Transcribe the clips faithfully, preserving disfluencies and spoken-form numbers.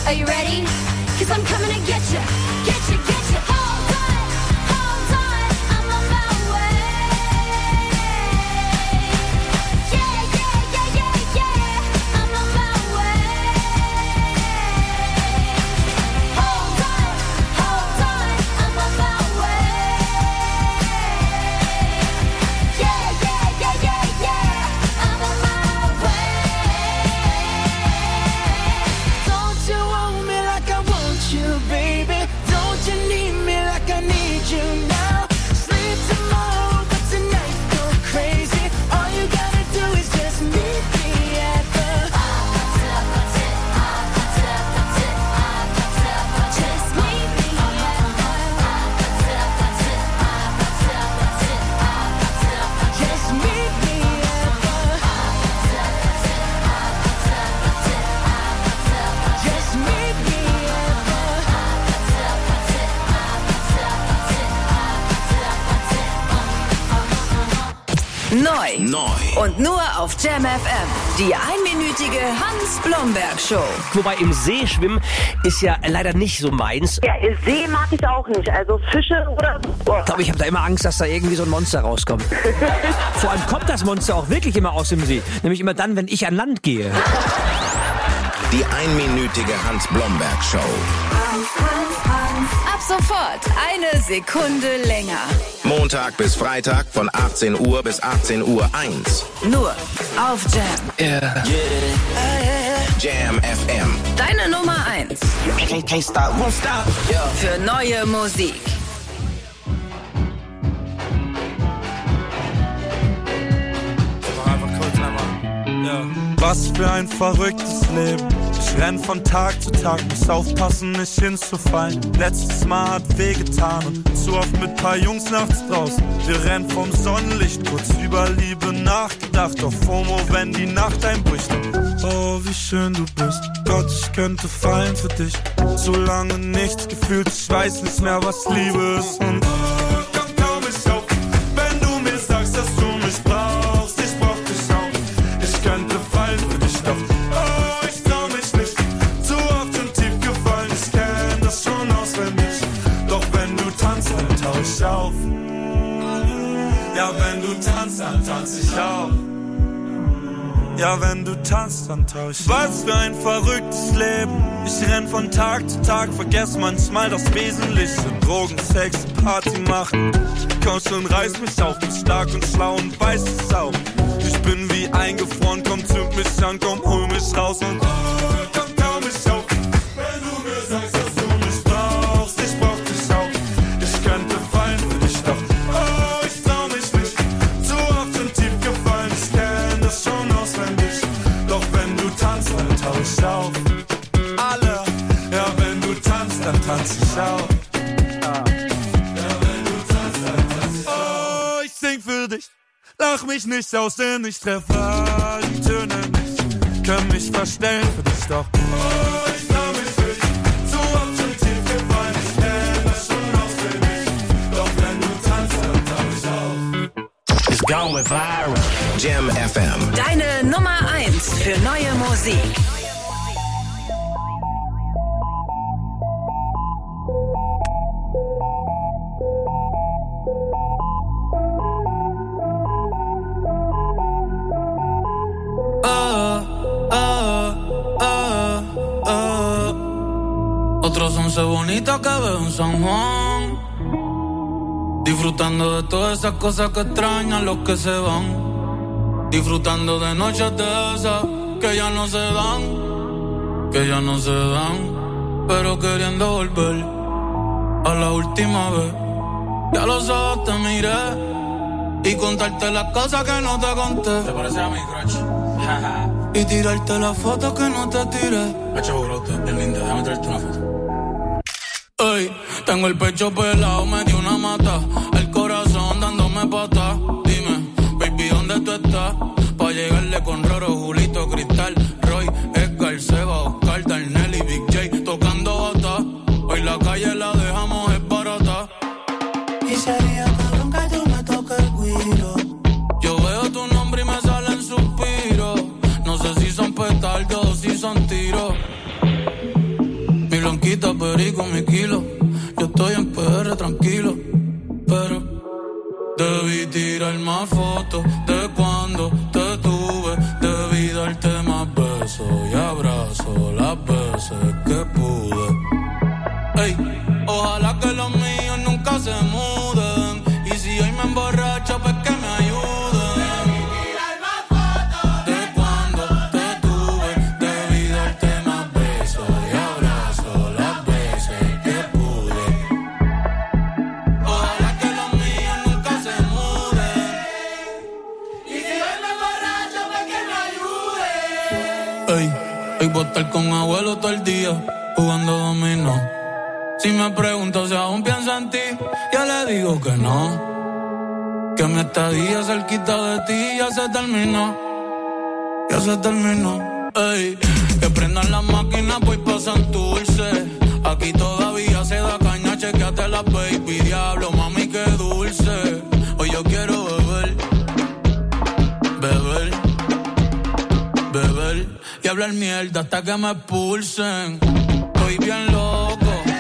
Are you ready? 'Cause I'm coming to get you, get you, get you. Hold on, hold on, I'm on my way. Yeah, yeah, yeah, yeah, yeah, I'm on my way. Hold on, hold on, I'm on my way. Yeah, yeah, yeah, yeah, yeah, I'm on my way. Don't you want me like I want you, baby? Don't you need me like I need you now? Sleep tomorrow, but tonight go crazy. All you gotta do is just meet me at the Just meet me Just meet me at the Just meet me at Neu. Neu. Und nur auf Jam F M. Die einminütige Hans-Blomberg-Show. Wobei im See schwimmen ist ja leider nicht so meins. Ja, See mag ich auch nicht. Also Fische oder so. Ich glaube, ich habe da immer Angst, dass da irgendwie so ein Monster rauskommt. Vor allem kommt das Monster auch wirklich immer aus dem See. Nämlich immer dann, wenn ich an Land gehe. Die einminütige Hans-Blomberg-Show. Ab sofort eine Sekunde länger. Montag bis Freitag von achtzehn Uhr bis achtzehn Uhr eins. Nur auf Jam. Jam F M. Deine Nummer eins. Can't, can't stop, won't stop. Für neue Musik. Was für ein verrücktes Leben. Ich renn von Tag zu Tag, muss aufpassen, nicht hinzufallen. Letztes Mal hat wehgetan und zu oft mit paar Jungs nachts draußen. Wir rennen vom Sonnenlicht, kurz über Liebe nachgedacht. Auf FOMO, wenn die Nacht einbricht. Oh, wie schön du bist. Gott, ich könnte fallen für dich. So lange nichts gefühlt, ich weiß nicht mehr, was Liebe ist. Und oh, komm, komm ich auf, wenn du mir sagst, dass du mich brauchst. Ich brauch dich auch, ich könnte fallen für dich, doch oh, ich trau mich nicht. Zu oft und tief gefallen, ich kenn das schon auswendig. Doch wenn du tanzt, dann tauch ich auf. Ja, wenn du tanzt, dann tanz ich auf. Ja, wenn du tanzt, dann tauch ich. Was für ein verrücktes Leben. Ich renn von Tag zu Tag, vergess manchmal das Wesentliche. Drogen, Sex, Party machen. Komm schon, reiß mich auf, bin stark und schlau und weiß es auch. Ich bin wie eingefroren, komm, zünd mich an, komm, hol mich raus und oh, komm, komm mich auf. Wenn du mir sagst, dass du mich brauchst, ich brauch dich auch. Ich könnte fallen für dich, doch oh, ich trau mich nicht. Zu oft und tief gefallen, ich kenn das schon auswendig. Doch wenn du tanzt, dann tauch ich auf. Alle, ja, wenn du tanzt, dann tanz ich auf. Sing für dich, lach mich nicht aus, denn ich treffe die Töne nicht. Können mich verstellen für dich, doch oh, ich trau mich nicht. Zu oft schon tief gefallen, ich kenn das schon auswendig. Doch wenn du tanzt, dann tauch ich auf. It's going viral. Jam F M. Deine Nummer eins für neue Musik. Otros once bonitas que veo en San Juan, disfrutando de todas esas cosas que extrañan los que se van, disfrutando de noches de esas que ya no se dan, que ya no se dan, pero queriendo volver a la última vez. Ya los ojos te miré y contarte las cosas que no te conté. ¿Te parece a mi crush? Y tirarte las fotos que no te tiré. Hacho, bro, es linda, déjame traerte una foto. Ey, tengo el pecho pelado, me dio una mata. El corazón dándome patas. Dime, baby, ¿dónde tú estás? Pa' llegarle con Roro, Julito, Cristal, Roy, Edgar, Seba, Oscar, Darnell y Big J tocando bata. Hoy la calle la dejamos es barata. Y sería cabrón que tú me toques el guiro. Yo veo tu nombre y me salen suspiros. No sé si son petardos o si son tiros. blanquita, perico, mi kilo. Yo estoy en P R tranquilo, pero debí tirar más fotos de cuando te tuve. Debí darte más besos y abrazos las veces que pude. Ey, ojalá que los míos nunca se muden. Y si hoy me emborracho, pues que me ayuden. Debí tirar más fotos de cuando te tuve. Debí darte más besos y abrazos las veces que pude. Ojalá que los míos nunca se muden. Y si hoy me emborracho, pues que me ayuden. Ey, hoy voy a estar con abuelo todo el día jugando dominó. Si me pregunto si aún pienso en ti, yo le digo que no. Que mi estadía cerquita de ti ya se terminó. Ya se terminó. Ey, que prendan las máquinas, pues pasan dulce. Aquí todavía se da caña, chequeate la baby. Diablo, mami, qué dulce. Hoy yo quiero beber, beber, beber y hablar mierda hasta que me expulsen. Estoy bien loco.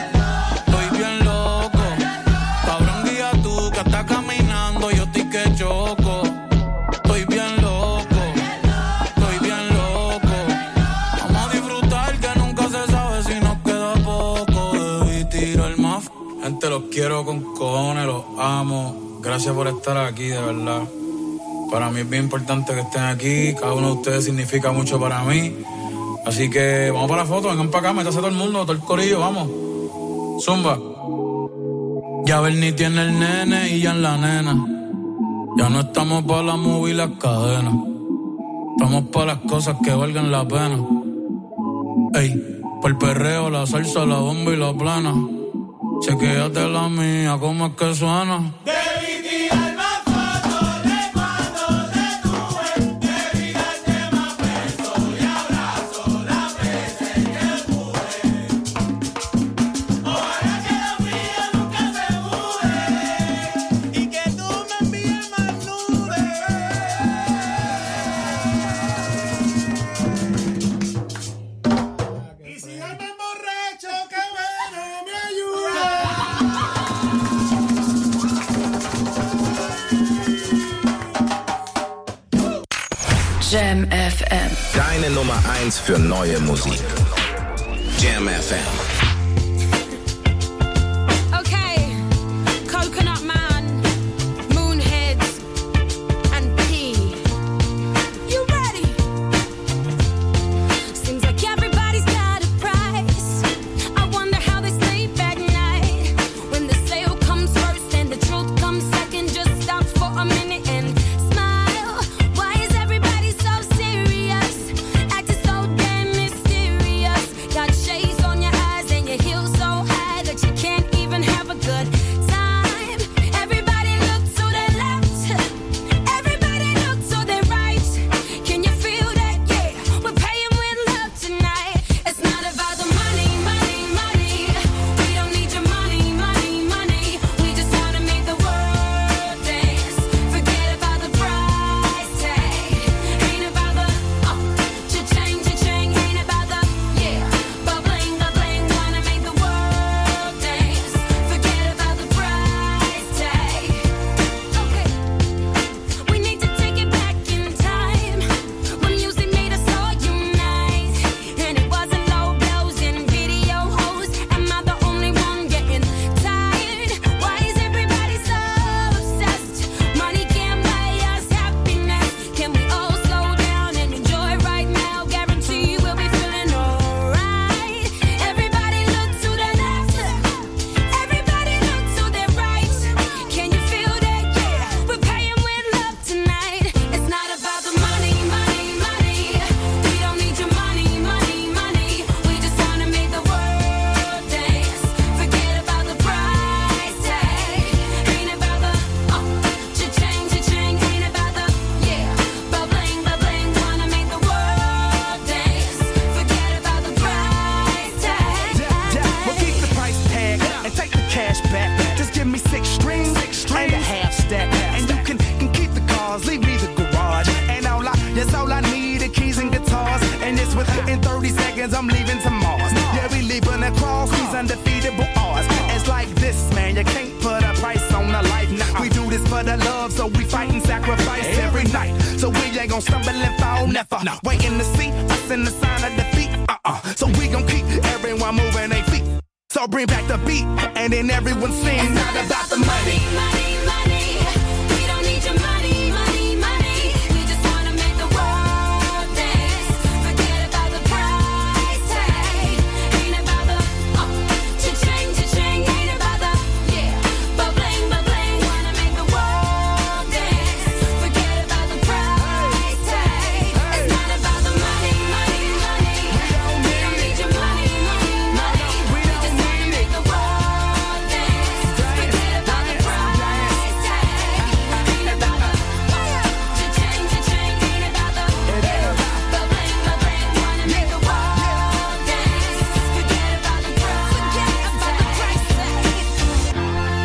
Que choco, estoy bien loco, estoy bien loco. Vamos a disfrutar que nunca se sabe si nos queda poco. Debí tirar más. Gente, los quiero con cojones, los amo. Gracias por estar aquí, de verdad. Para mí es bien importante que estén aquí. Cada uno de ustedes significa mucho para mí. Así que vamos para la foto, vengan para acá, métase todo el mundo, todo el corillo, vamos. Zumba. Ya Bernie tiene el nene y ya en la nena. Ya no estamos para la movie y las cadenas. Estamos para las cosas que valgan la pena. Ey, por el perreo, la salsa, la bomba y la plana. Chequéate la mía, cómo es que suena. Debí tirar más fotos de cuando te tuve. Debí darte más besos y abrazos las veces que pude. Ojalá que la mía nunca se mude. Y que tú me envíes más nubes. Y si hoy me emborracho, que bueno me ayuda. Jam F M. Deine Nummer eins für neue Musik. Jam F M. Okay, Coconut Man, Moonheads, and P. You ready? Seems like everybody's got a price. I wonder how they sleep at night. When the sale comes first and the truth comes second, just stop for a minute and smile. Why is everybody so serious? Acting so damn mysterious. Got shades on your eyes and Mars. Yeah, we leaving across these undefeatable odds. It's like this, man, you can't put a price on a life. Nah, we do this for the love, so we fight and sacrifice every night. So we ain't gon' stumble and fall, never. No. Waiting to see us in the sign of defeat. Uh-uh. So we gon' keep everyone moving their feet. So bring back the beat, and then everyone sings. It's not about the money. Money, money, we don't need your money, money, money. We just wanna make the world dance. Forget about the price tag. Ain't about the uh, cha-ching, cha-ching. Ain't about the yeah, but bling, but bling. Wanna make the world dance. Forget about the price tag. It's not about the money, money, money. We don't need your money, money, money. We just wanna make the world dance. Forget about the price tag. Ain't about the cha-ching, cha-ching. Ain't about the yeah, but bling, but bling. Wanna make the world dance. Forget about the price tag.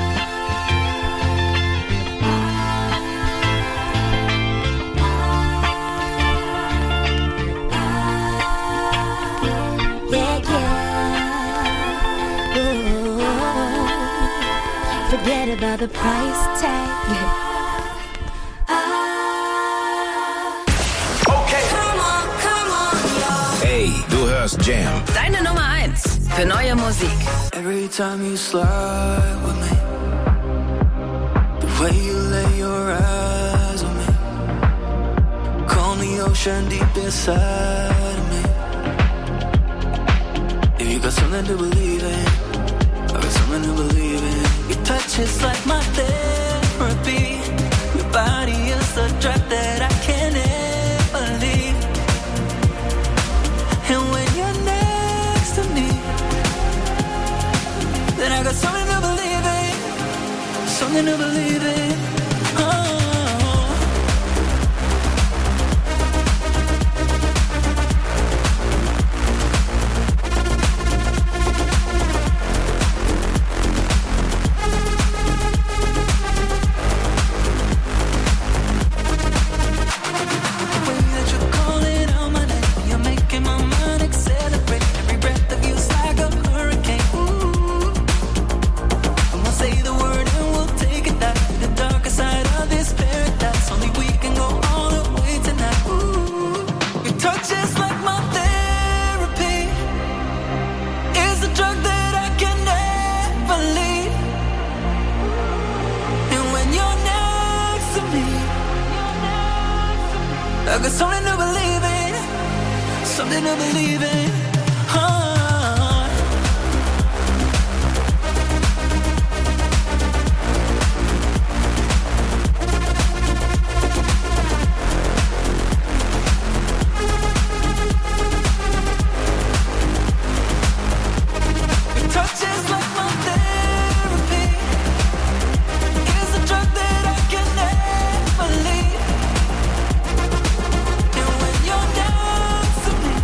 Yeah, yeah. Ooh. Forget about the price tag. Come on, come on, y'all. Hey, du hörst Jam. Deine Nummer eins für neue Musik. Every time you slide with me, the way you lay your eyes on me, calm the ocean deep inside of me. If you got something to believe in, I got something to believe in. Your touch is like my therapy. Your body is the drug that I can't ever leave. And when you're next to me, then I got something to believe in, something to believe in. Oh. The way that you're calling out my name, you're making my mind accelerate. Every breath of you's like a hurricane. Ooh. And we'll say the word and we'll take it back. The darker side of this paradise. Only we can go all the way tonight. Ooh. Your touch is like my therapy. It's a drug that I can never leave. And when you're next to me, I got something to believe in, something to believe in. Oh. Your touch is like my therapy. It's a drug that I can never leave. And when you're next to me,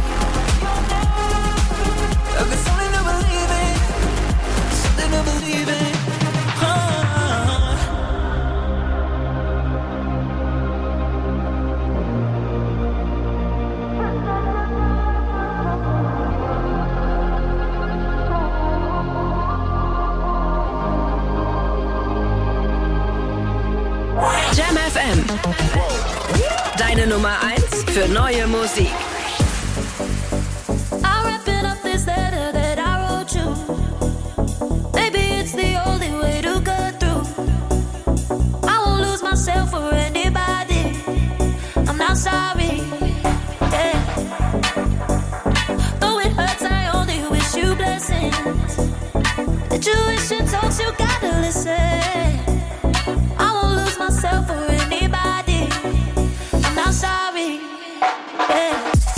I got something to believe in, something to believe in. Oh. Jam F M. Deine Nummer eins für neue Musik. I'll wrap it up this letter that I wrote you. Maybe it's the only way to go through. I won't lose myself for anybody. I'm not sorry. Yeah. Though it hurts, I only wish you blessings. The tuition talks, you gotta listen. I won't lose myself for anybody. I'm not sorry. Yeah.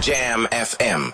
Jam F M.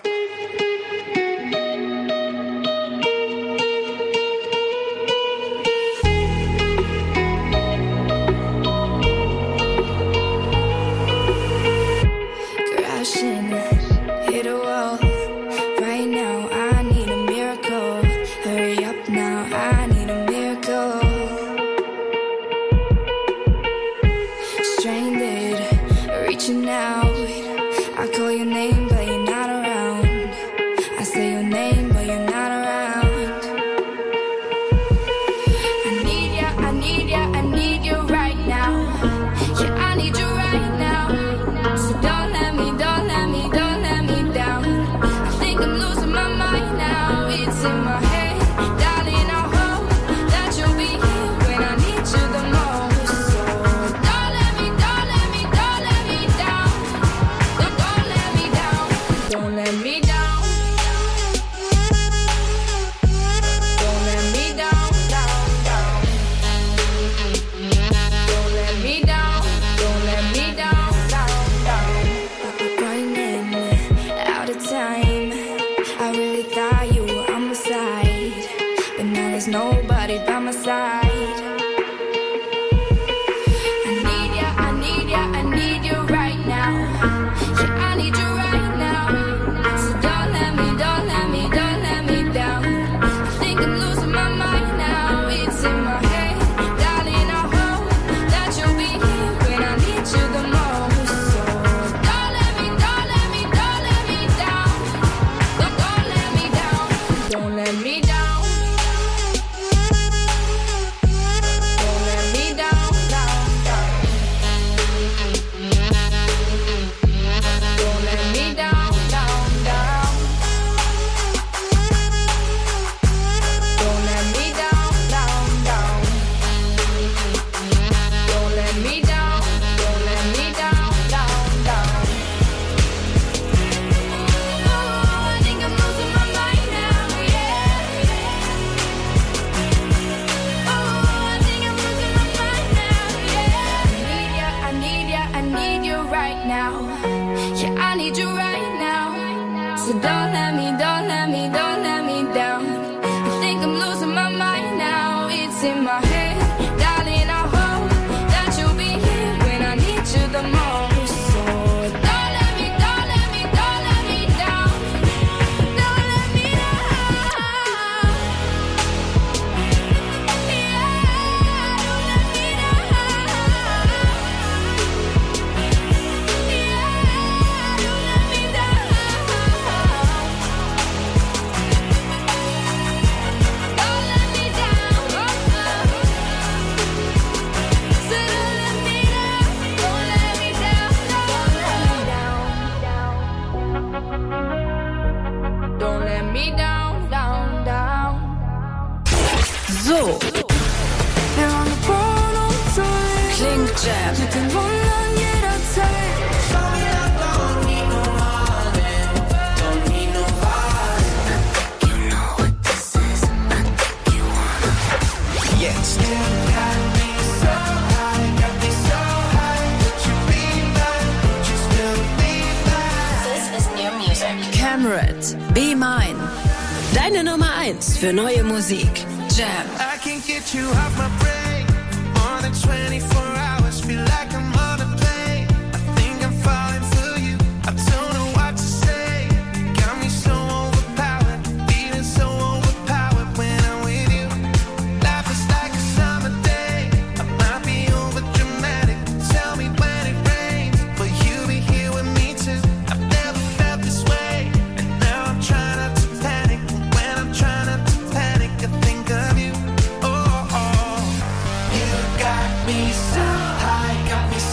Be Mine. Deine Nummer eins für neue Musik. Jam. I can't get you off my brain. More than twenty-four hours, feel like I'm on a plane. I think I'm falling for you. I don't know what to say. Got me so overpowered, feeling so overpowered when I'm with you. Life is like a summer day. I might be over dramatic. Tell me when it rains, will you be here with me too? I've never felt this way, and now I'm trying not to panic. When I'm trying not to panic, I think of you. Oh, oh. You got me so high, got me so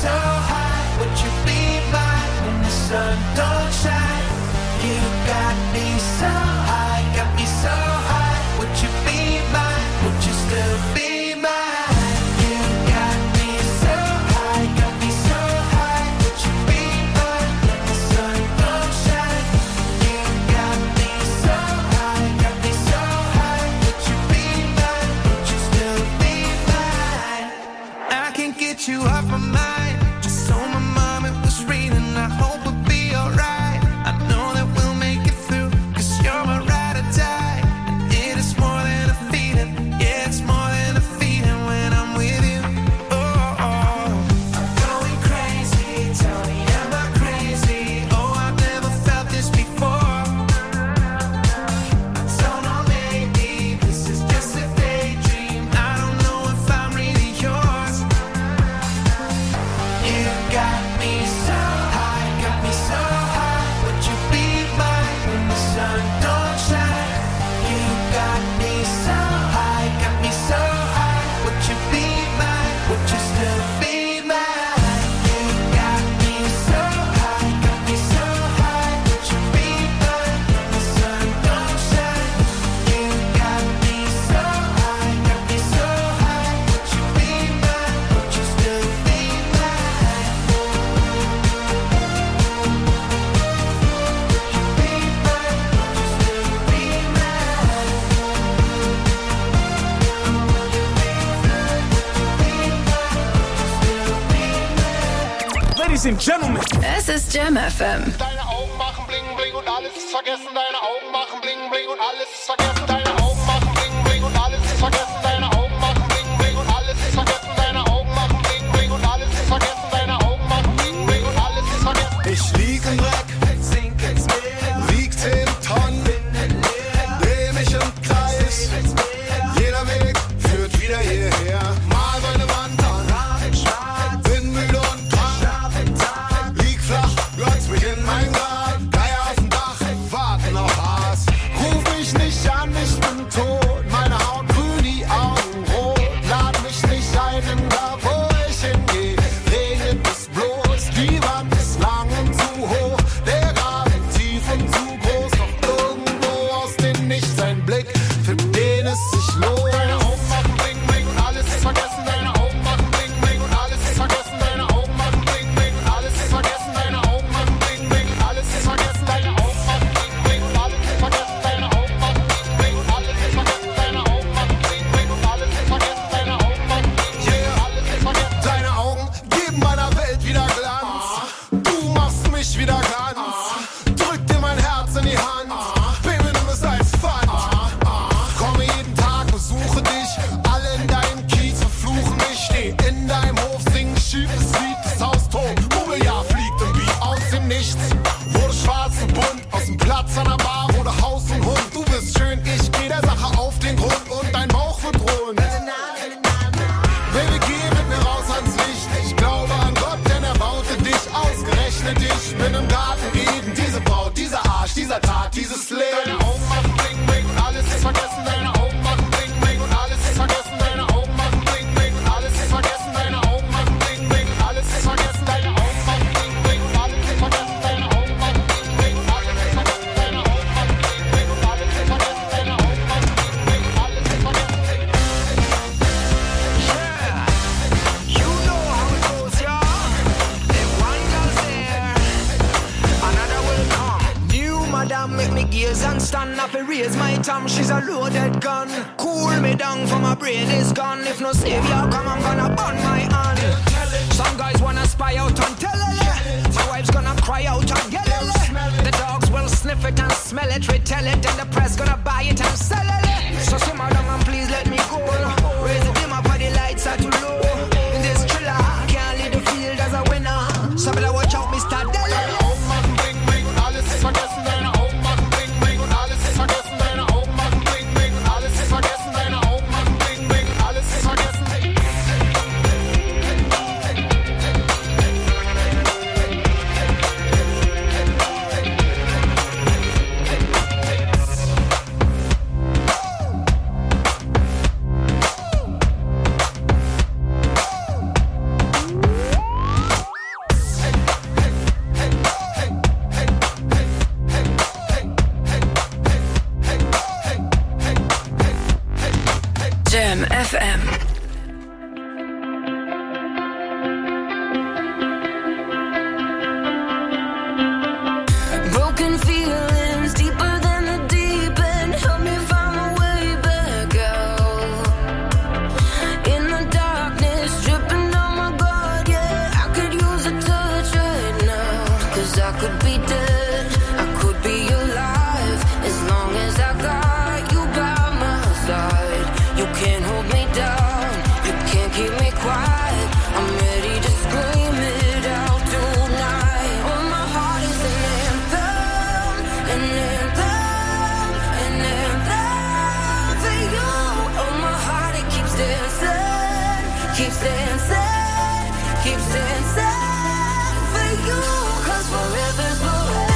den Gentleman. Es ist Jam F M. Deine Augen machen bling bling und alles ist vergessen. Deine Augen machen bling bling und alles ist vergessen. Deine Augen machen bling bling und alles ist vergessen. Deine Augen machen bling bling und alles ist vergessen. Deine Augen machen bling bling und alles ist vergessen. Deine Augen machen bling bling und alles ist vergessen. Ich lieg im Dreck, sink ins Meer, wieg zehn Tonnen, dreh mich im Kreis, jeder Weg führt wieder hierher. Mal meine Wand an, bin müde und krank, lieg flach, glotz mich in mein Grab, Geier auf dem Dach, warten auf Hass. Ruf mich nicht an, ich bin tot, meine Haut grün, die Augen rot, lad mich nicht ein, denn da wo ich hingehe, regnet es bloß, die Wand ist lang und zu hoch, der Graben tief und zu groß, doch irgendwo aus dem Nichts ein Blick, für den es sich lohnt. Deine Augen machen bling bling und alles ist vergessen. Deine Augen machen bling bling und alles ist vergessen. Deine Augen machen bling bling und alles ist vergessen. Deine Augen machen bling bling und alles ist vergessen. Deine Augen machen bling bling und alles ist vergessen. Deine Augen machen bling bling und alles ist vergessen. Deine Augen machen bling bling und alles ist vergessen. Deine Augen machen bling bling und alles ist vergessen. Deine Augen geben meiner Welt wieder Glanz. Du machst mich wieder ganz. Drück dir mein Herz in die Hand. Baby, du bist ein Pfand. Komme jeden Tag, besuche dich. Alle in deinem Kiez verfluchen mich. Steh in deinem Hof, sing schiefes Lied. Das Haus tot, Mobiliar fliegt im Beat aus dem Nichts. Wurde schwarz und bunt, aus dem Platz an der Bar wurde Haus und Hund. Du bist schön, ich geh der Sache auf den Grund und dein Bauch wird rund. Baby, geh mit mir raus ans Licht. Ich glaube an Gott, denn er baute dich, ausgerechnet dich. Bin im Garten Eden, diese Braut, dieser Arsch, dieser Tat, dieses Leben. Deine Augen machen bling bling und alles ist vergessen. Deine Augen machen bling bling und alles ist vergessen. Deine Augen machen bling bling und alles ist vergessen. Deine Augen machen bling bling und alles ist vergessen. Deine Augen machen bling bling und alles ist vergessen. Deine Augen machen bling bling und alles ist vergessen. Deine Augen machen bling bling und alles ist vergessen. Deine Augen machen bling bling und alles ist vergessen. You know how it goes, y'all. If one girl's there, another will come. New madam make me gaze and stand up and raise my tongue. She's a loaded gun. Cool me down for my brain is gone. If no savior come, I'm gonna burn my hand. Some guys wanna spy out on telele. My wife's gonna cry out on yelele. The dogs will sniff it and smell it, retell it, and the press gonna buy it and sell it. So simmer down and please let me go. Raise the dim up for the lights are too low. In this thriller, I can't lead the field as a winner. So better watch out, Mister Dele. Deine Augen machen bling bling und alles ist vergessen. Deine Augen machen bling bling und alles ist vergessen. Deine Augen machen bling bling und alles ist vergessen. Deine Augen machen bling bling und alles ist vergessen. Jam F M. Broken feelings deeper than the deep end. Help me find my way back out. In the darkness, dripping on my guard, yeah. I could use a touch right now. Cause I could be dead, I could be alive. As long as I got you by my side. You can't hold me down, you can't keep me quiet. I'm ready to scream it out tonight. Oh, my heart is an anthem, an anthem, an anthem for you. Oh, my heart, it keeps dancing, keeps dancing, keeps dancing for you. Cause forever's forever.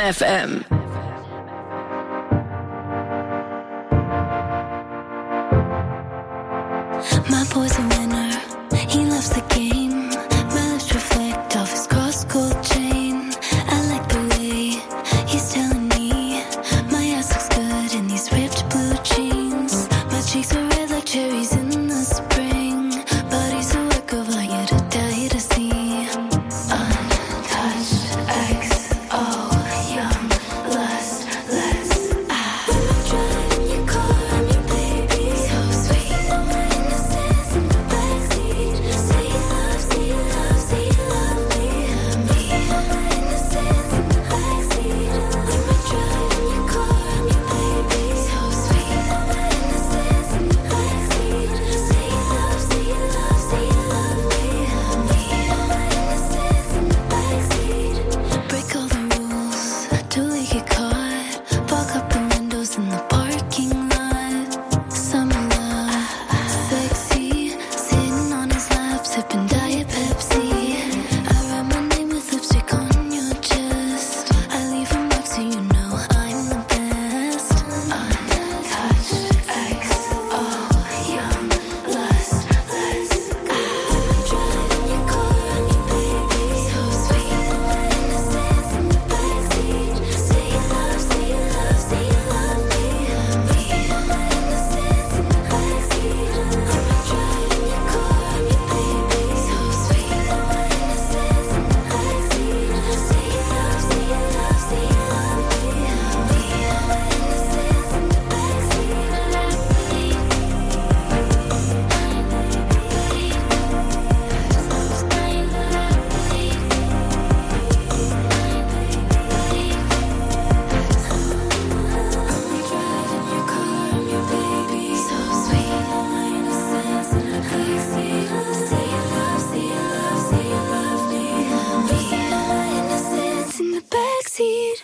F M. My boy's a winner, he loves the game. My lips reflect off his cross-gold chain. I like the way he's telling me my ass looks good in these ripped blue jeans. My cheeks are red like cherries in the spring, but he's a work of art, yeah, to die to see. Untouched, X O, young, lustless. Ah, driving your car, I'm your baby, so sweet. Oh, my innocence in the backseat. Say you love, say you love, say you love me, me. Oh, my innocence in the backseat. When we're driving your car, I'm your baby, so sweet. Oh, my innocence in the backseat. Say you love, say you love, say you love me, me. Oh, my innocence in the backseat. Break all the rules till we get caught. Fog up the windows in the parking lot. Summer love, sexy. Sitting on his lap, sipping Diet Pepsi. I write my name with lipstick on your chest. I leave a mark so you know I'm the best. Untouched, X O, young, lustless. Driving your car, I'm your baby, so sweet. Oh, my innocence in the backseat. Say you love, say you love, say you love me, me. Oh, my innocence in the backseat. Driving your car, I'm your baby, so sweet. Oh, my innocence in the backseat. Say you love, say you love, say you love me, me. Oh, my innocence in the backseat.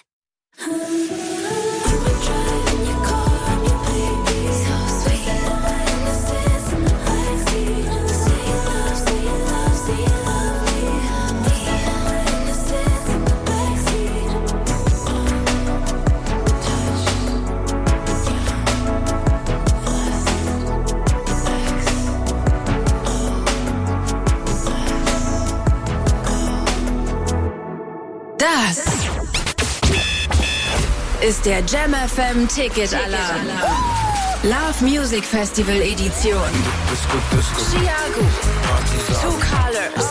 I'm driving your car, I'm your baby, so sweet. Oh, my innocence in the backseat. Say you love, say you love, say you love me, me. Oh, my innocence in the backseat. Das ist der Jam F M Ticket Alarm. Love Music Festival Edition. Chiago, Two Colors,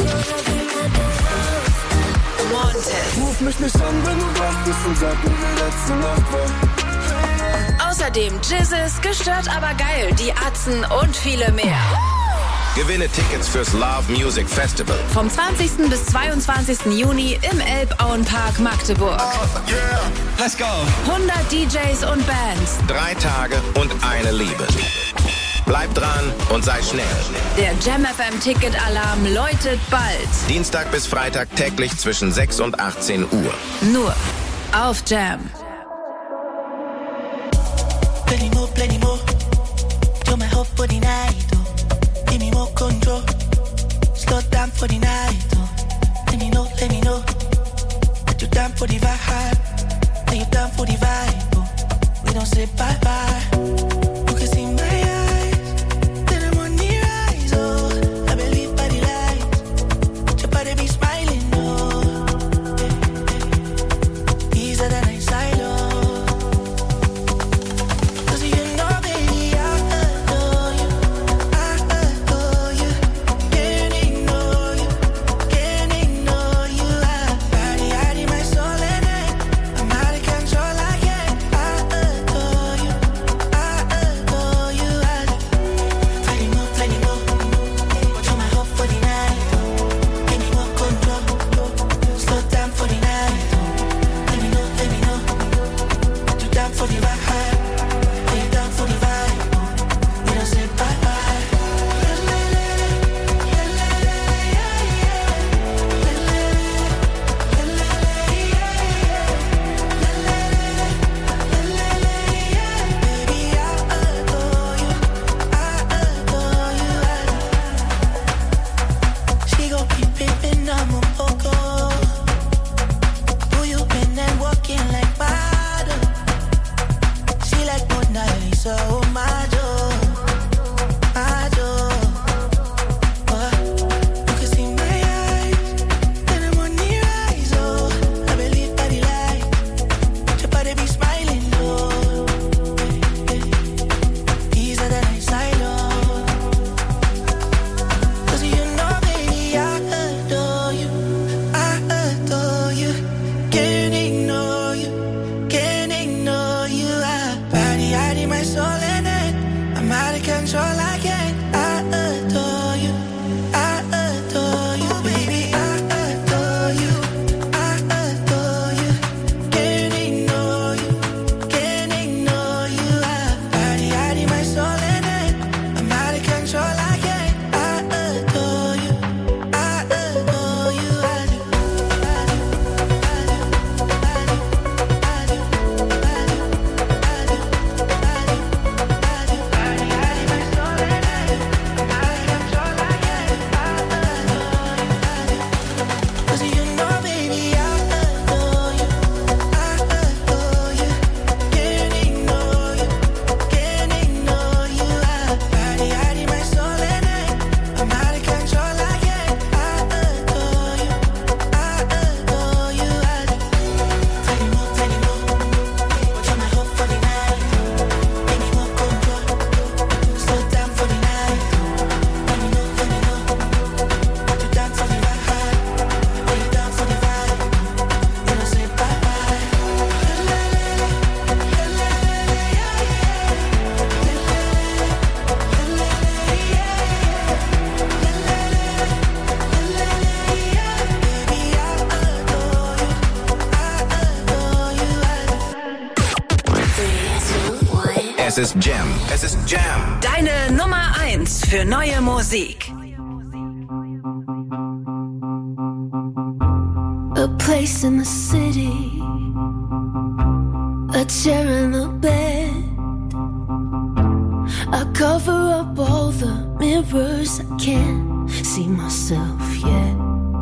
Wanted. Ruf mich nicht an, wenn du wach bist und sag mir, wie letzte Nacht war. Außerdem Jizzes, gestört aber geil, die Atzen und viele mehr. Gewinne Tickets fürs Love Music Festival. Vom zwanzigsten bis zweiundzwanzigsten Juni im Elbauenpark Magdeburg. Oh, yeah. Let's go. hundert D Js und Bands. Drei Tage und eine Liebe. Bleib dran und sei schnell. Der Jam F M Ticket Alarm läutet bald. Dienstag bis Freitag täglich zwischen sechs und achtzehn Uhr. Nur auf Jam. Plenty more, plenty more. You're my hope for the night. Give me more control. Slow down for the night. Oh. Let me know, let me know that you're down for the vibe. That you're down for the vibe. Oh. We don't say bye bye. You can see my eyes. Then I'm on the rise. Oh, I believe by the light. Your body be smiling. Oh, easier than I silo. Cause you know, baby, I adore you. I adore you. Can't ignore you. Can't ignore you. I body, out in my soul and I'm out of control. I can't. I adore you. I Es ist Jam. Es ist Jam. Deine Nummer eins für neue Musik. A place in the city, a chair and a bed. I cover up all the mirrors, I can't see myself yet.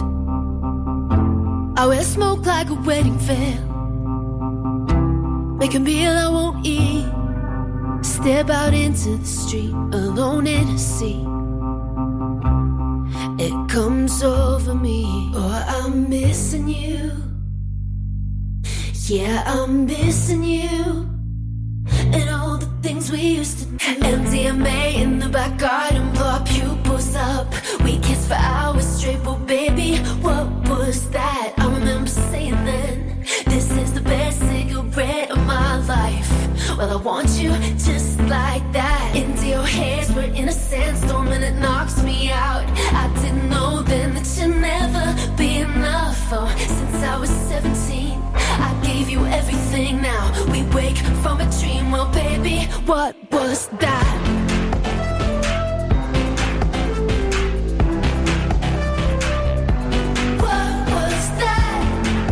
I wear smoke like a wedding veil, make a meal I won't eat, step out into the street alone in a sea. It comes over me, oh, I'm missing you. Yeah, I'm missing you. And all the things we used to do. M D M A in the back garden, blow our pupils up. We kissed for hours straight, but baby, what was that? I remember saying then, this is the best cigarette of my life. Well, I want you just like that. Into your hairs, we're in a sandstorm and it knocks me out. I didn't know then that you'd never be enough. Oh, since I was seventeen, I gave you everything. Now we wake from a dream. Well, baby, what was that? What was that?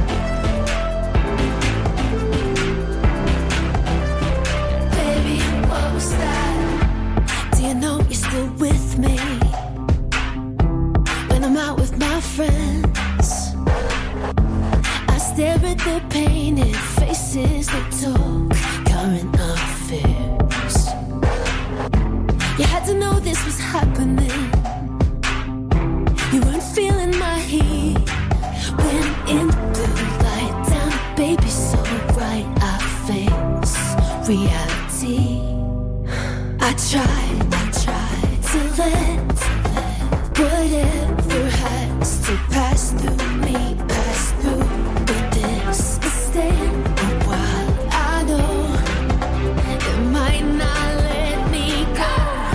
Baby, what was that? Do you know you're still with me when I'm out with my friends? I stare at their painted faces, they talk current affairs. You had to know this was happening. You weren't feeling my heat when in the blue light down, baby, so right I face reality. I tried, I tried to let, to let whatever has to pass through me, pass through. But this is staying a while. I know it might not let me go.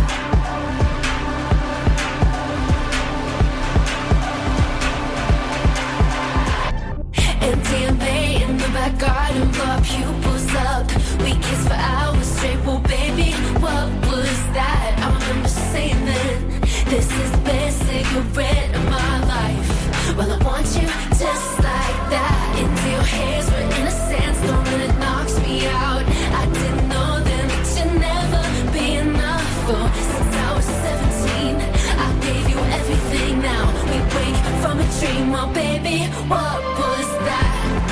M D M A in the back garden, blow our pupils up. We kissed for hours straight. Well, baby, what was that? I remember saying then, this is the best cigarette of my life. Well, I want you just like that. Into your hairs, we're in a sandstorm and it knocks me out. I didn't know then that you'd never be enough. Oh, since I was seventeen, I gave you everything. Now we wake from a dream. Well, baby, what was that?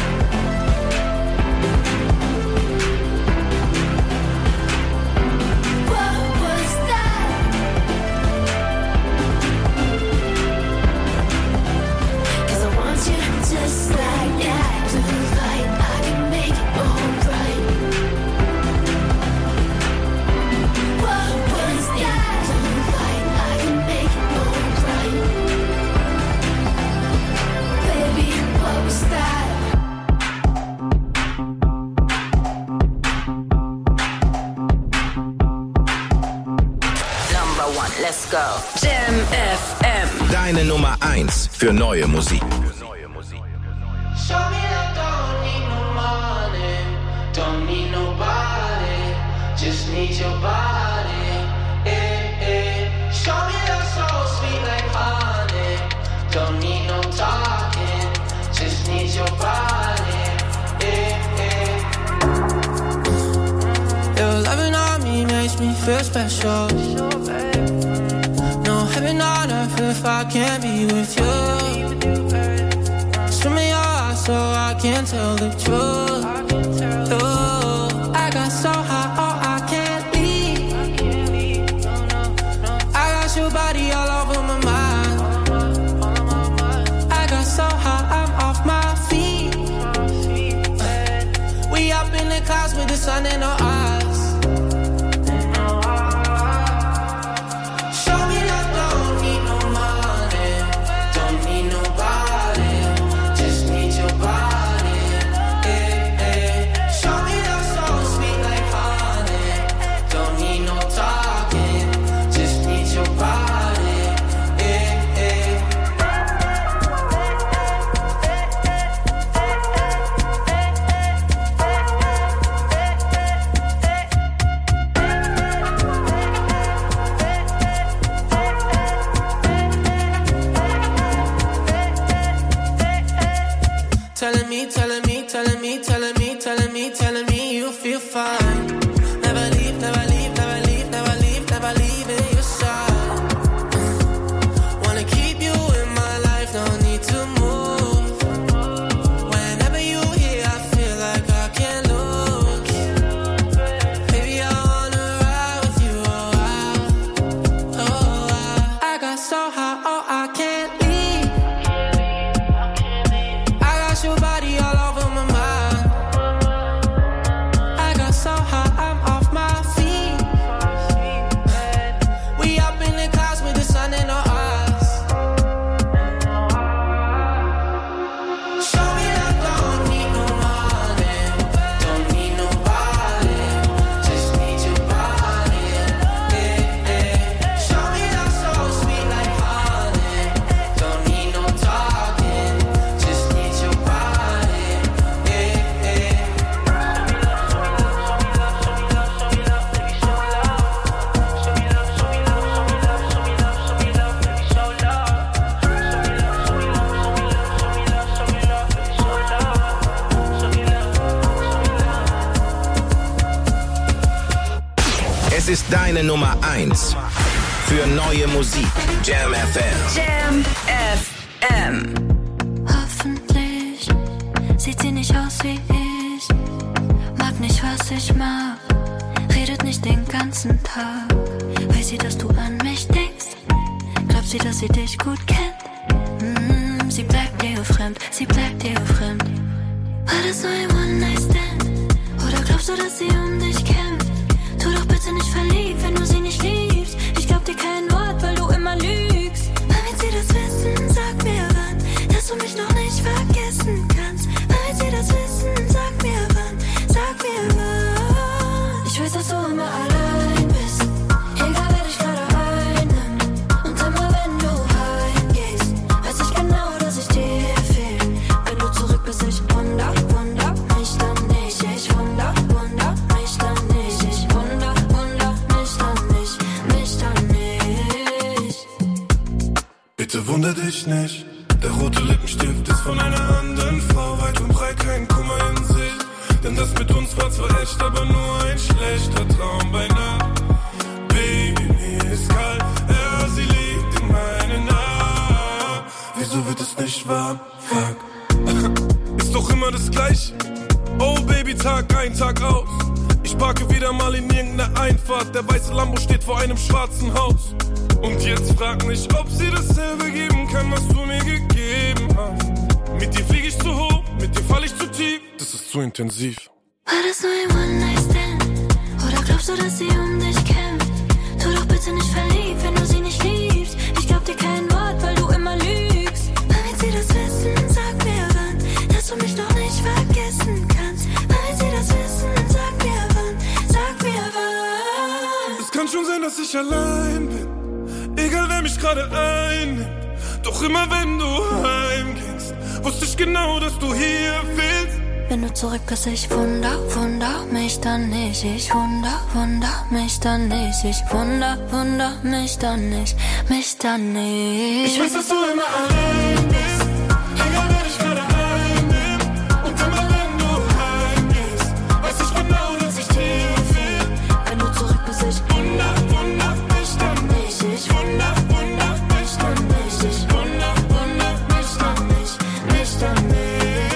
Just like that, do right, I can make it alright. What was that? Do right, I can make it alright. Baby, what was that? Number one, let's go. Jam F M. Deine Nummer eins für neue Musik. Show me that don't need no money, don't need nobody, just need your body. Eh, eh. Show me that so sweet like honey, don't need no talking, just need your body. Eh, eh. Your loving on me makes me feel special. No heaven on earth if I can't be with you. Swim me your so I can tell the truth. Ooh, I got so high, oh, I can't leave. I got your body all over my mind. I got so high, I'm off my feet. We up in the clouds with the sun in our eyes. Show me that don't need no money, don't need nobody. Your body, eh, eh. Show me that so sweet like honey. Don't need no talking, just need your body, eh, eh. Deine Nummer eins für neue Musik. Jam F M. Jam F M. Hoffentlich sieht sie nicht aus wie ich. Mag nicht, was ich mag. Redet nicht den ganzen Tag. Weiß sie, dass du an mich denkst? Glaubt sie, dass sie dich gut kennt? Mm, sie bleibt dir fremd, sie bleibt dir fremd. War das nur ein One-Night-Stand? Oder glaubst du, dass sie um dich kämpft? Tu doch bitte nicht verliebt, wenn du sie nicht liebst. Ich glaub dir kein Wort, weil du immer lügst. Wann wird sie das wissen? Sag mir wann, dass du mich noch nicht vergessen kannst. Wann wird sie das wissen? Sag mir wann, sag mir wann. Ich weiß, dass du immer allein bist, egal wer dich gerade einnimmt. Und immer wenn du heimgehst, weiß ich genau, dass ich dir fehl. Wenn du zurück bist, ich wunder, wunder mich dann nicht. Ich wunder, wunder mich dann nicht. Ich wunder, wunder mich dann nicht, mich dann nicht. Bitte wunder dich nicht, der rote Lippenstift ist von einer anderen Frau. Weit und breit kein Kummer in sich. Denn das mit uns war zwar echt, aber nur ein schlechter Traum bei Nacht. Baby, mir ist kalt, ja, sie liegt in meinen Armen. Wieso wird es nicht warm? Fuck. Ist doch immer das Gleiche. Oh Baby, Tag ein, Tag aus. Ich parke wieder mal in irgendeiner Einfahrt. Der weiße Lambo steht vor einem schwarzen Haus. Und jetzt frag mich, ob sie dasselbe geben kann, was du mir gegeben hast. Mit dir flieg ich zu hoch, mit dir fall ich zu tief. Das ist zu intensiv. War das nur ein One-Night-Stand? Oder glaubst du, dass sie um dich kämpft? Tu doch bitte nicht verliebt, wenn du sie nicht liebst. Ich glaub dir kein Wort, weil du immer lügst. Wann wird sie das wissen? Sag mir wann, dass du mich noch nicht vergessen kannst. Wann wird sie das wissen? Sag mir wann, sag mir wann. Es kann schon sein, dass ich allein bin, egal wer mich gerade einnimmt. Doch immer wenn du heimgehst, wusste ich genau, dass du hier fehlst. Wenn du zurück bist, ich wunder, wunder mich dann nicht. Ich wunder, wunder mich dann nicht. Ich wunder, wunder mich dann nicht, mich dann nicht. Ich weiß, dass du immer allein bist, egal wer dich gerade einnimmt. Und immer wenn du heimgehst, weiß ich genau, dass ich dir fehl. Wenn du zurück bist, ich wunder, wunder mich dann nicht. Ich wunder, wunder mich dann nicht. Ich wunder, wunder mich dann nicht, mich dann nicht.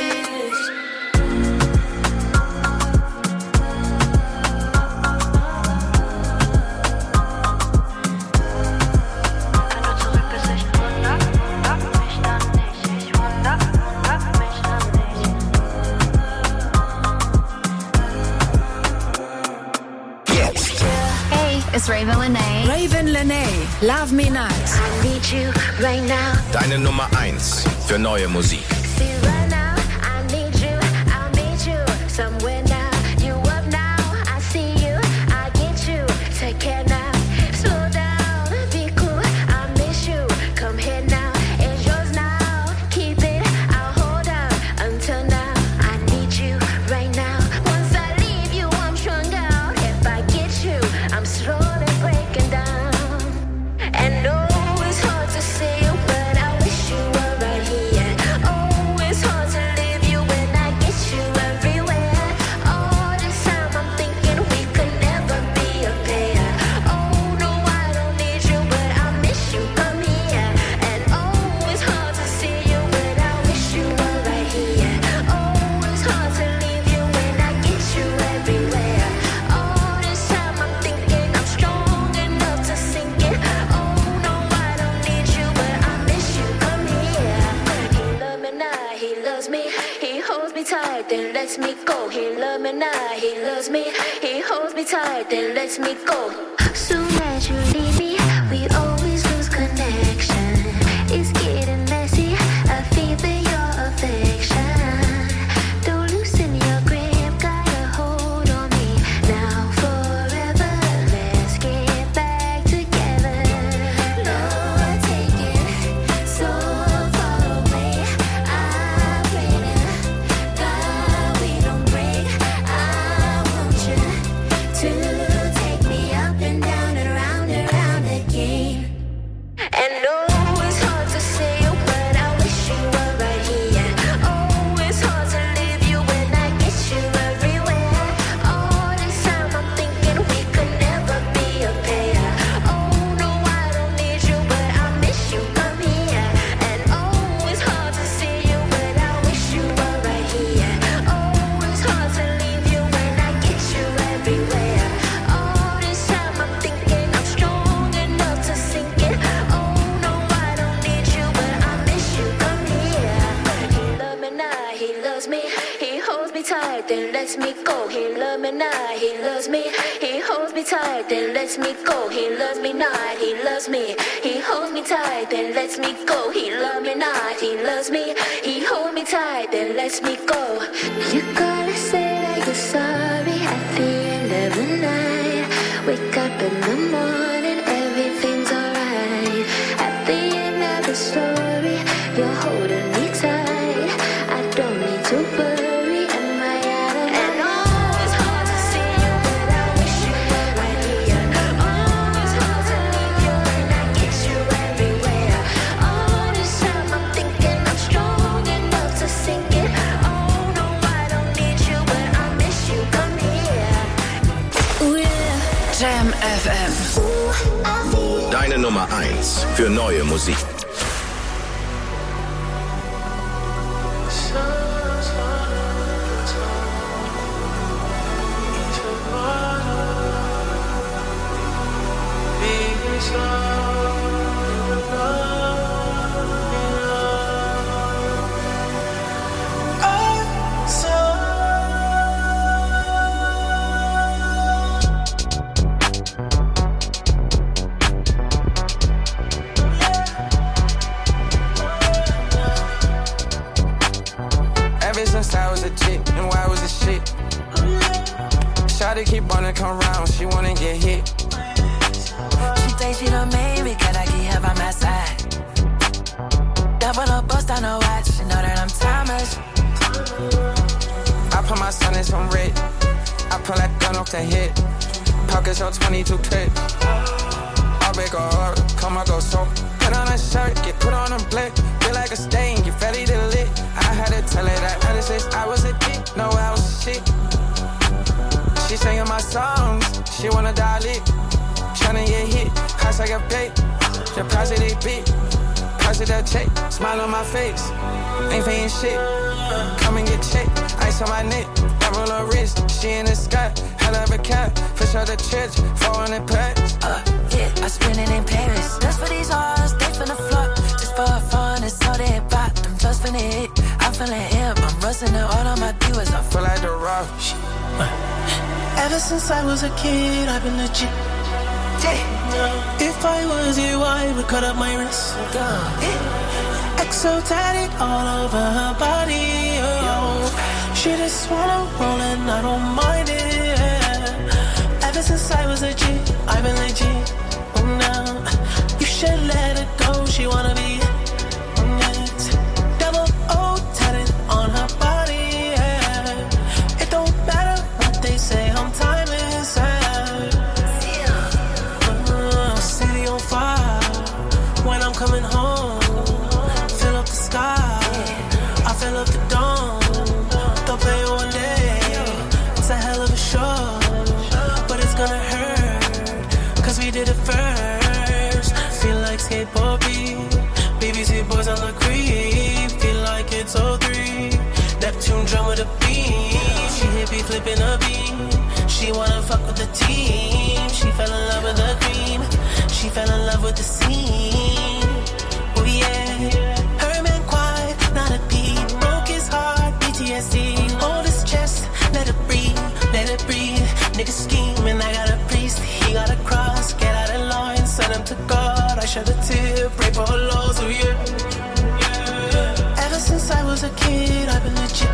It's Raven Lenae. Raven Lenae, Love Me Not. I need you right now. Deine Nummer eins für neue Musik. See right now, I need you, I need you somewhere now. You up now, I see you, I get you. Take care now, slow down, be cool. I miss you, come here now. It's yours now, keep it, I'll hold on until now. I need you right now. Once I leave you, I'm stronger. If I get you, I'm slowly breaking down. And no, it's hard to see you, but I wish you were right here. Oh, it's hard to leave you when I get you everywhere. All this time I'm thinking we could never be a pair. Oh, no, I don't need you, but I miss you, come here. And oh, it's hard to see you, but I wish you were right here. Oh, it's hard to leave you when I get you everywhere. All this time I'm thinking I'm strong enough to sink it. Oh, no, I don't need you, but I miss you, come here. He love me now, he loves me. He holds me tight, then lets me go. He love me now, he loves me. He holds me tight, then lets me go. Soon as you leave me, we always lose connection. It's getting messy, I feel for your affection. Don't loosen your grip, got a hold on me. Now forever, let's get back together. Lord, take it so far away. I pray to God we don't break. I want you to take me up and down and around and then lets me go. He loves me not, he loves me. He holds me tight, then lets me go. He loves me not, he loves me. He holds me tight, then lets me go. He loves me not, he loves me. He holds me tight, then lets me go. You gotta say that you're sorry at the end of the night. Wake up in the morning, everything's alright. At the end of the story, you're holding me tight. I don't need to worry, am I out of my mind? Oh, it's hard to see you, but I wish you were right here. Oh, it's hard to leave you and I get you everywhere. All this time I'm thinking I'm strong enough to sink it. Oh no, I don't need you, but I miss you. Come here. Ooh, yeah. Jam F M. Deine Nummer eins für neue Musik. Shawty keep wanna come round, she wanna get hit. She thinks she done made me, cause I keep her by my side. Double up, bust on her watch, she know that I'm timeless. I put my son in some red, I pull that gun off the hip. Pockets on twenty-two clips. I'll make a order, come on go so. Put on a shirt, get put on a blick. Feel like a stain, get ready to lit. I had to tell her that other since I was a dick, no I was shit. She singing my songs, she wanna dial it. Tryna get hit, house I got paid. Deposit it big, deposit that check. Smile on my face, ain't paying shit. Come and get checked, ice on my neck. Double her wrist, she in the sky. Hell of a cat, fish out the church. four hundred packs. Uh, yeah, I spend it in Paris. Just for these hoes, they finna flop. Just for fun, it's all they bought. Them just finna hit, I'm feeling hip. I'm rusting it all on my viewers. I feel like the rock. Ever since I was a kid, I've been legit. Yeah. If I was you, I would cut up my wrist. Yeah. Exotic all over her body. Oh. She just wanna roll and I don't mind it. Yeah. Ever since I was a G, I've been legit. Oh, now you should let her go. She wanna be next. Double O tatted on her body. Yeah. It don't matter what they say. I'm timeless. Uh, city on fire. When I'm coming home, fill up the sky. I fill up the dome. Don't play one day. It's a hell of a show, but it's gonna hurt. Cause we did it first. Feel like skateboard beat. B B C boys on the creep. Feel like it's oh three. Neptune drum with a beat. She hit me flipping a beat. She wanna fuck with the team. She fell in love with the cream. She fell in love with the scene. Oh yeah. Her man quiet, not a beat. Broke his heart, P T S D. Hold his chest, let it breathe, let it breathe. Nigga scheming, I got a priest. He got a cross, get out of line. Send him to God, I shed a tear. Pray for her loss, oh yeah. yeah. Ever since I was a kid, I've been legit.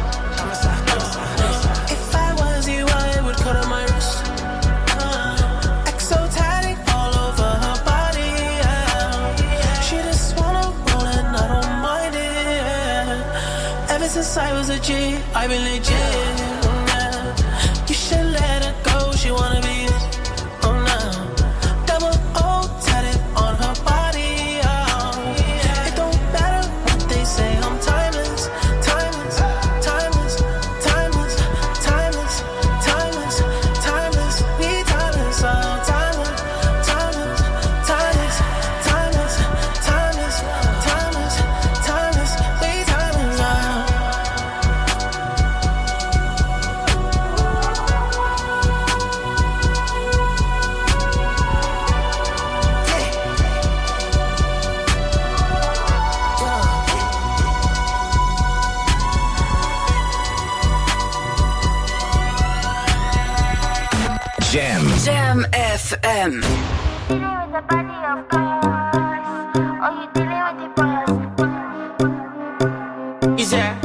If I was you, I would cut on my wrist. Uh, exotic all over her body. Yeah. She just wanna roll and I don't mind it. Yeah. Ever since I was a G, I've been legit. Yeah. You should let her go. She wanna be. Oh no. Double O tatted on her body. Yeah. It don't matter what they say. I'm timeless, timeless, timeless, timeless, timeless, timeless, timeless. We timeless, oh timeless, timeless, timeless, timeless, timeless, timeless, timeless. We timeless, oh. F M. Is there?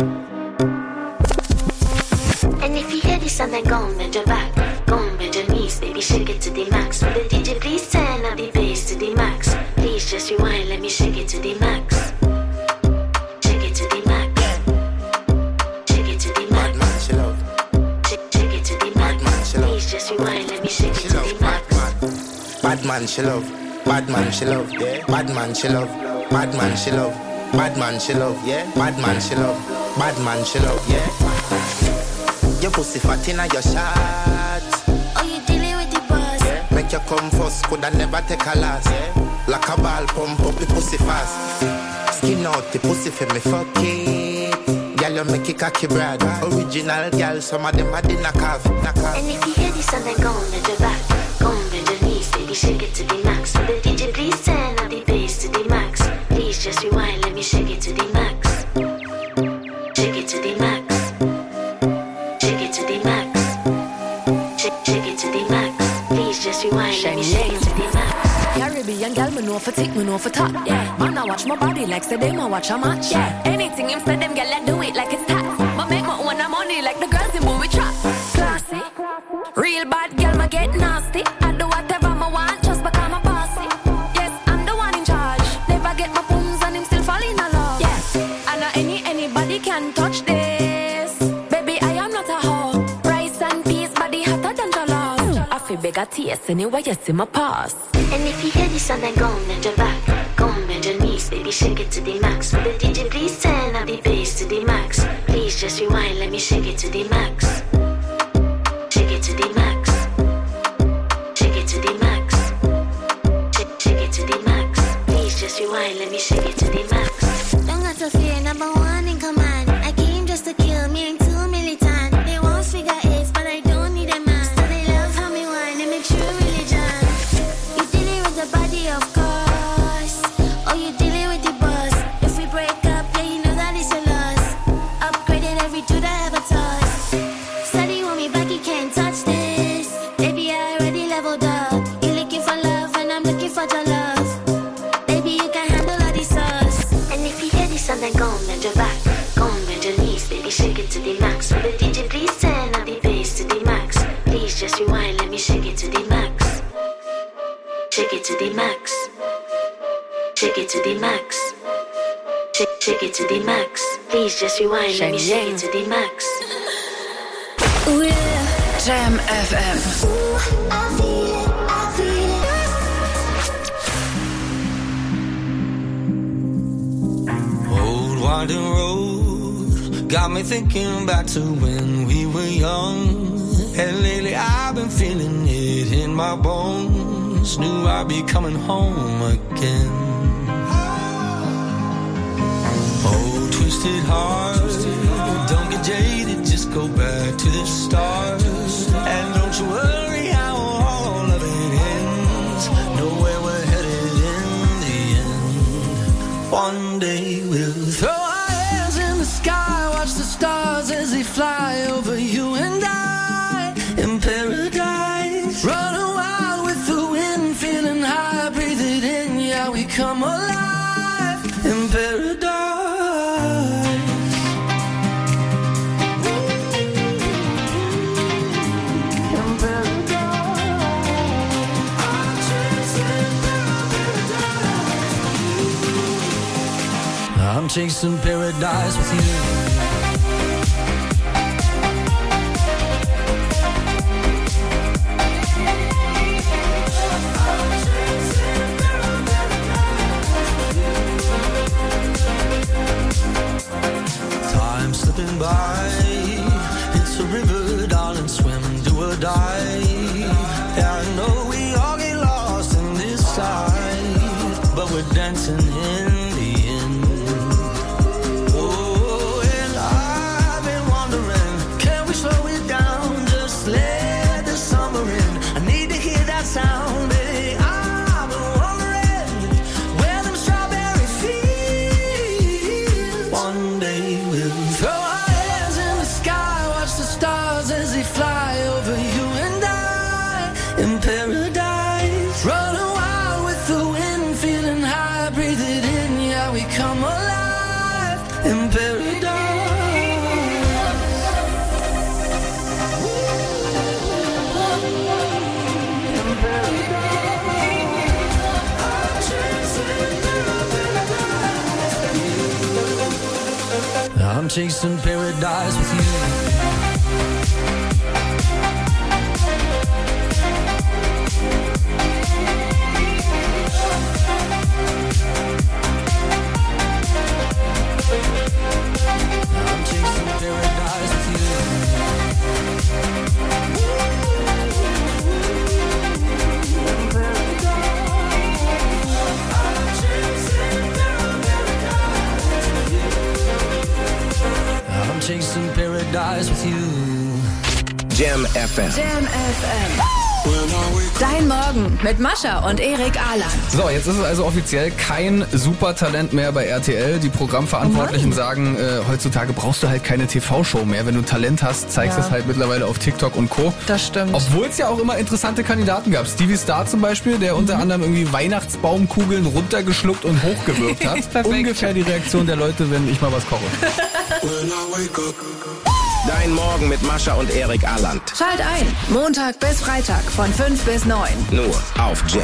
And if you hear this song, then go and bend your back. Go and bend your knees, baby, shake it to the max. Will the D J please turn up the bass to the max? Please just rewind, let me shake it to the max. Shake it to the max. Shake it to the max. Shake, shake it to the max. Please just rewind, let me shake it to the max. Bad man she love, bad man she love, yeah. Bad man she love, bad man she love, bad man she love, yeah. Bad man she love, bad man she love, yeah. Your pussy fat inna your shots. Oh, you dealing with the boss? Yeah. Make you come first, coulda never take a last. Yeah. Like a ball pump up the pussy fast. Skin out the pussy for me fuck it. Girl you make it cocky brad. Original girl, some of them a the knock off, knock off. And if you hear this song, then go and bend your back. Go and bend your knees, baby, shake it to the max. Will the D J please turn up the bass to the max? Please just rewind, let me shake it to the max. Shake it to the max. Shake it to the max. Shake, shake it to the max. Please just rewind, let me shake it to the max. Caribbean girl, me know for tick, me know for top. Yeah, man, I watch my body like say them I watch a match. Yeah, anything him say them girl, I do it like it's tax. But make my own money like the girls in movie trap. Classy, real bad girl, ma get nasty. I do whatever I want just because I'm bossy. Yes, I'm the one in charge. Never get my pums and him still fall in love. Yes, I know any anybody can touch this. Baby, I am not a hoe. Rice and peas, body hotter than jollof. I feel bigger taste anyway, you see my pass. And if you hear this song, then go and bend your back. Go and bend your knees, baby, shake it to the max. Will the D J please turn up the bass to the max? Please just rewind, let me shake it to the max. Shake it to the max. Shake it to the max. Shake, shake it to the max. Please just rewind, let me shake it to the max. Don't got to fear, number one in command. I came just to kill, me ain't too militant. They want figure eights, but I don't need a man. So they love how me whine and make sure religion. You dealing with the body, of course. Or you dealing with the boss. If we break up, yeah, you know that it's a loss. Upgrading every dude I ever touched. Steady want me back, you can't touch this. Baby, I already leveled up. You looking for love, and I'm looking for your love. Baby, you can handle all these sauce. And if you hear this song, then go and bend your back. Go and bend your knees, baby, shake it to the max. Will the D J please turn up the bass to the max? Please just rewind, let me shake it to the max. Shake it to the max. Shake it to the max. Shake, shake it to the max. Please just rewind, let me shake it to the max. Ooh, yeah. Jam F M. Ooh, I feel it, I feel it. Old winding road got me thinking back to when we were young. And lately I've been feeling it in my bones. Knew I'd be coming home again. Oh, twisted heart, don't get jaded, just go back to the start. And don't you worry how all of it ends. Know where we're headed in the end. One day we'll throw our hands in the sky, watch the stars as they fly over you and I in paradise. Running wild with the wind, feeling high, breathe it in, yeah, we come alive in paradise. I'm chasing paradise with you. Time slipping by, it's a river, darling, swim, do or die. Yeah, I know we all get lost in this side, but we're dancing in the end. Oh, and I've been wondering, can we slow it down, just let the summer in? I need to hear that sound, baby. I've been wondering where them strawberry fields. One day we'll throw our hands in the sky, watch the stars as they fly over you and I in paradise. I'm chasing paradise with you. I'm chasing paradise with you. I'm chasing paradise with you. Jam F M. Jam F M. Dein Morgen mit Mascha und Erik Ahland. So, jetzt ist es also offiziell kein Supertalent mehr bei R T L. Die Programmverantwortlichen oh sagen, äh, heutzutage brauchst du halt keine T V-Show mehr. Wenn du Talent hast, zeigst Ja. es halt mittlerweile auf TikTok und Co. Das stimmt. Obwohl es ja auch immer interessante Kandidaten gab. Stevie Star zum Beispiel, der unter anderem irgendwie Weihnachtsbaumkugeln runtergeschluckt und hochgewirkt hat. Perfekt. Ungefähr die Reaktion der Leute, wenn ich mal was koche. Dein Morgen mit Mascha und Erik Ahland. Schalt ein. Montag bis Freitag von fünf bis neun. Nur auf Jam.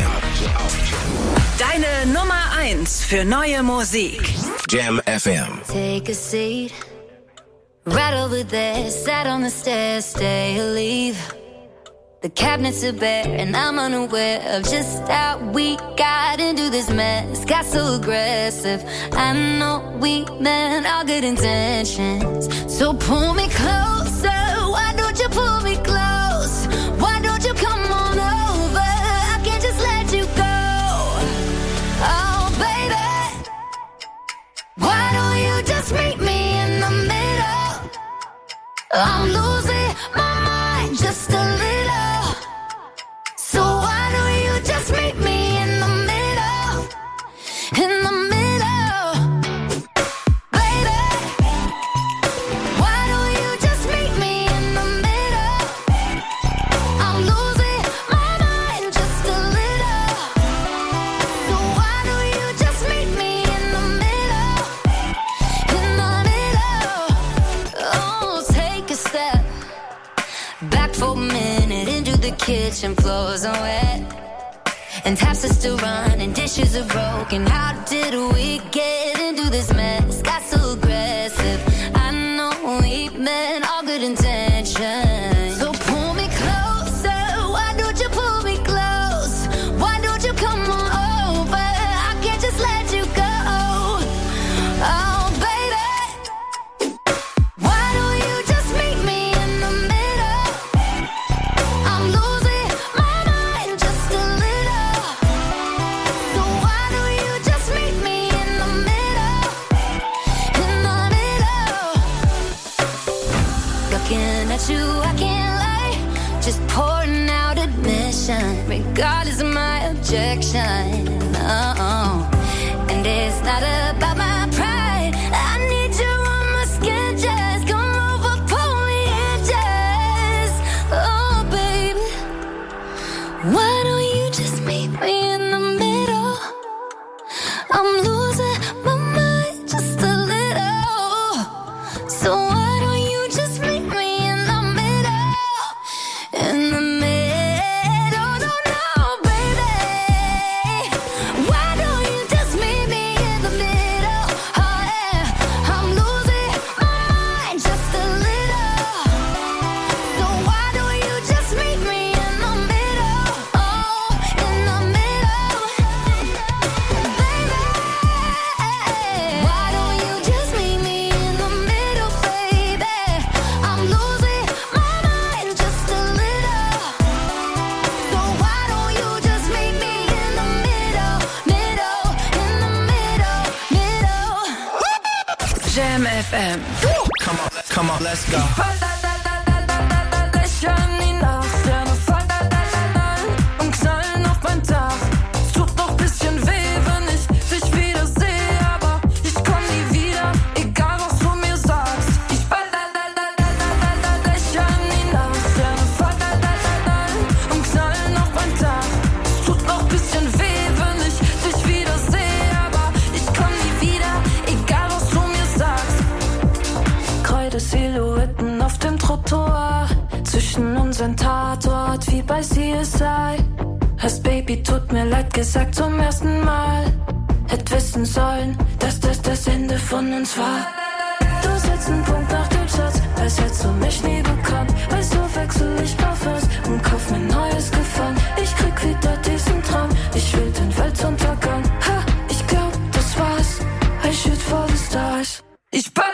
Deine Nummer eins für neue Musik. Jam F M. Take a seat, right over there, sat on the stairs, stay or leave. The cabinets are bare and I'm unaware of just how we got into this mess. Got so aggressive, I know we meant all good intentions. So pull me closer, why don't you pull me close? Why don't you come on over, I can't just let you go. Oh baby, why don't you just meet me in the middle? I'm losing my mind just a little. So why don't you just meet me in the middle? In the middle, baby. Why don't you just meet me in the middle? I'm losing my mind just a little. So why don't you just meet me in the middle? In the middle. Oh, take a step back for a minute into the kitchen, floors are wet and taps are still running, dishes are broken. How did we get into this mess? Got so aggressive, I know we meant all good intentions. So pull me closer, why don't you pull me close? Why don't you come on over, I can't just let you go. Oh baby, why don't you just meet me in the middle? I'm losing my mind just a little. So why don't you just meet me in the middle? In the middle. Looking at you, I can't lie. Just pouring out admission, regardless of my objection. Oh, and it's not about my pride. I need you on my skin, just come over, pull me in, just. Oh, baby, why don't you just meet me in the middle? I'm losing my mind just a little. So why don't you just meet me in the middle? In the middle, no, no, baby. Why don't you just meet me in the middle? Oh yeah, I'm losing my mind just a little. So why don't you just meet me in the middle? Oh, in the middle, baby. Why don't you just meet me in the middle, baby? I'm losing my mind just a little. So why don't you just meet me in the middle, middle, in the middle, middle. Jam F M. Come on, come on, let's go. Lächeln die Nachtsterne fallen und knallen auf mein Dach. Es tut noch bisschen weh, wenn ich dich wieder sehe, aber ich komm nie wieder, egal was du mir sagst. Ich lächeln die Nachtsterne fallen und knallen auf mein Dach. Es tut noch bisschen weh, wenn ich dich wieder sehe, aber ich komm nie wieder, egal was du mir sagst. Kreidesilhouetten auf dem Trottoir, zwischen unseren Tatort wie bei C S I. Hast Baby, tut mir leid gesagt zum ersten Mal. Hätt wissen sollen, dass das das Ende von uns war. Du setz einen Punkt nach dem Satz, als hättest du mich nie gekannt. Also wechsel ich Parfums und kauf mir neues Gefallen. Ich krieg wieder diesen Traum, ich will den Weltuntergang. Ha, ich glaub, das war's, I shoot for the stars. Ich ball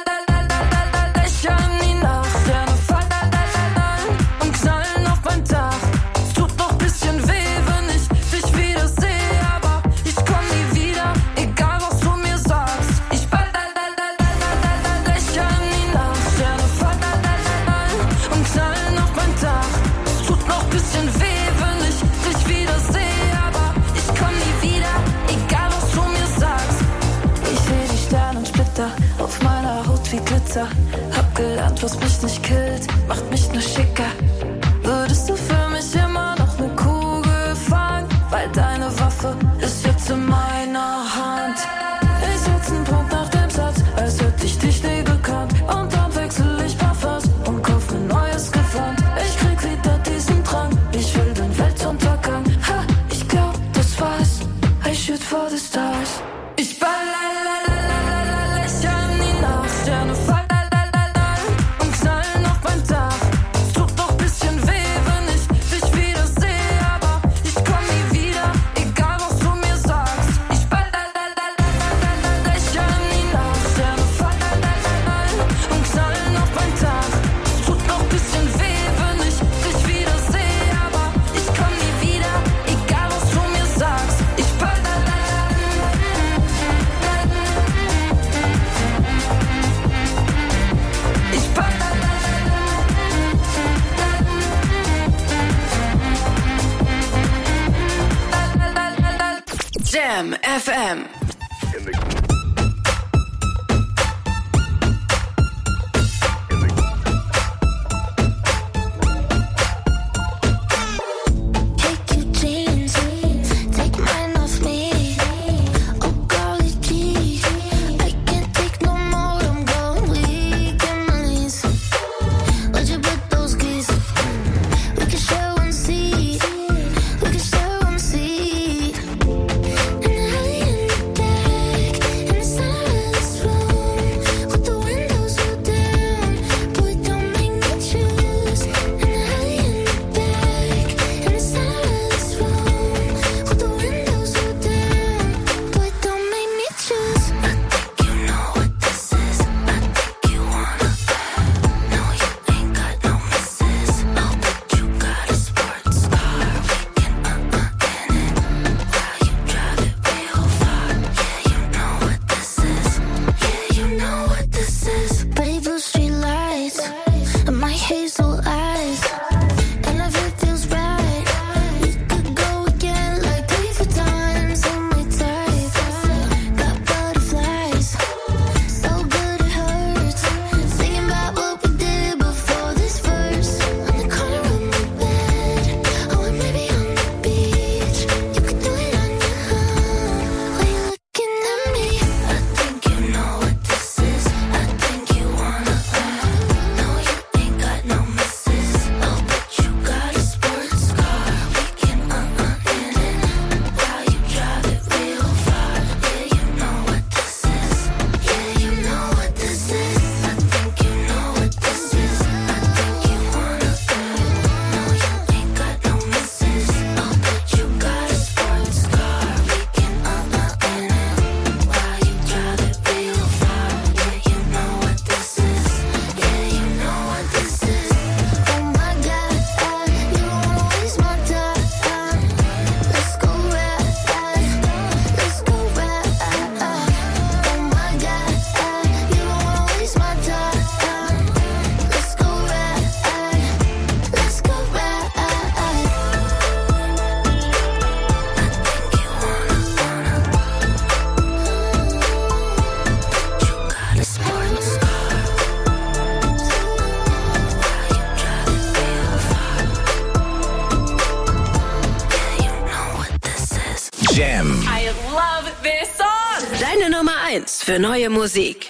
hab gelernt, was mich nicht killt, macht mich nur schicker. Würdest du für mich immer noch ne Kugel fangen? Weil deine Waffe ist jetzt in meiner Hand. Ich setz einen Punkt nach dem Satz, als hätte ich dich nie gekannt. Und dann wechsel ich Parfums und kauf mir neues Gewand. Ich krieg wieder diesen Drang, ich will den Weltuntergang. Ha, ich glaub, das war's, I shoot for the stars. Ich ball lächeln die Nacht, Sterne fallen. Jam F M. Jam. I love this song. Deine Nummer eins für neue Musik.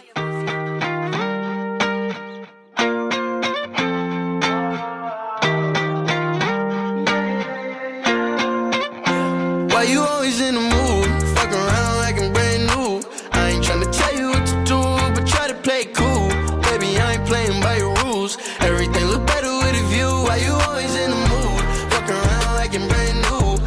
Why you always in the